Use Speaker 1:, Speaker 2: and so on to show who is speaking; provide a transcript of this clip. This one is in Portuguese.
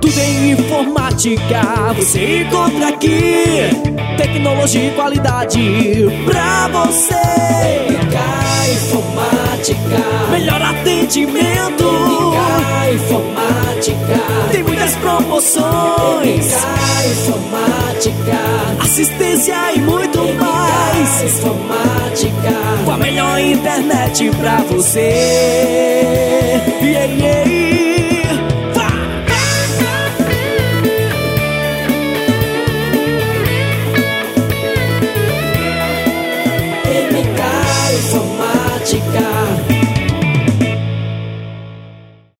Speaker 1: Tudo em informática você encontra aqui. Tecnologia e qualidade pra você.
Speaker 2: Clínica Informática,
Speaker 1: Melhor atendimento.
Speaker 2: Clínica Informática,
Speaker 1: Tem muitas promoções.
Speaker 2: Clínica Informática,
Speaker 1: Assistência e muito mais.
Speaker 2: Informática,
Speaker 1: Com a melhor internet pra você. Yeah, yeah.